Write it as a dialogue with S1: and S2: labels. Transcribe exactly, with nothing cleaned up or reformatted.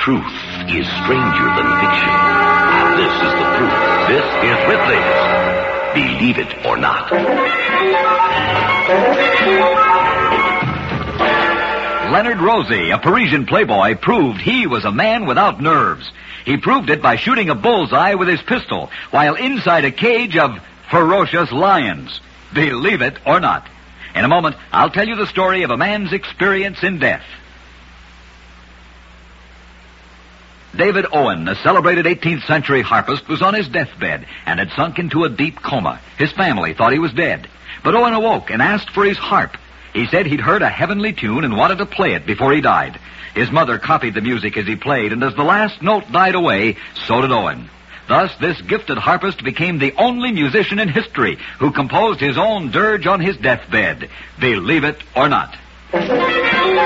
S1: Truth is stranger than fiction. And this is the proof. This is Ripley's Believe It or Not.
S2: Leonard Rosie, a Parisian playboy, proved he was a man without nerves. He proved it by shooting a bullseye with his pistol while inside a cage of ferocious lions. Believe it or not. In a moment, I'll tell you the story of a man's experience in death. David Owen, a celebrated eighteenth century harpist, was on his deathbed and had sunk into a deep coma. His family thought he was dead. But Owen awoke and asked for his harp. He said he'd heard a heavenly tune and wanted to play it before he died. His mother copied the music as he played, and as the last note died away, so did Owen. Thus, this gifted harpist became the only musician in history who composed his own dirge on his deathbed. Believe it or not.